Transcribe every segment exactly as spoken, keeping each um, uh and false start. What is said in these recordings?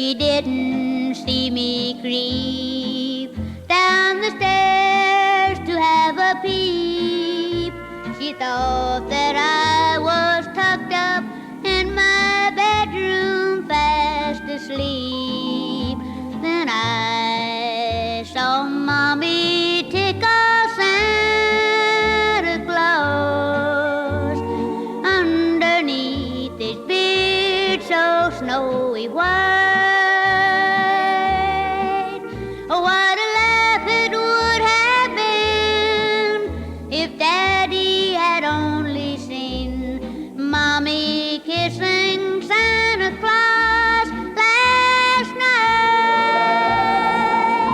She didn't see me creep down the stairs to have a peep. She thought that I was tucked up in my bedroom fast asleep. Then I saw Mommy tickle Santa Claus underneath his beard so snowy white. Oh, what a laugh it would have been if Daddy had only seen Mommy kissing Santa Claus last night.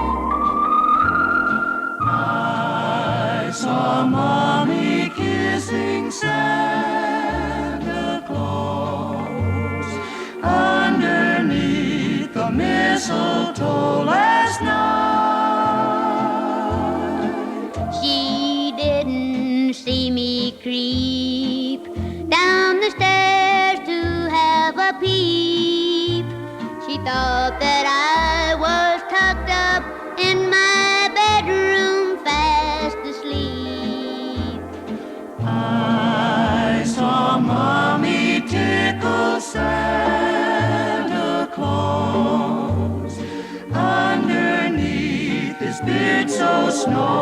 I saw Mommy kissing Santa Claus underneath the mistletoe last night. She didn't see me creep down the stairs to have a peep. She thought that I was tucked up in my bedroom fast asleep. I saw Mommy tickle Santa Claus underneath his beard so snowy.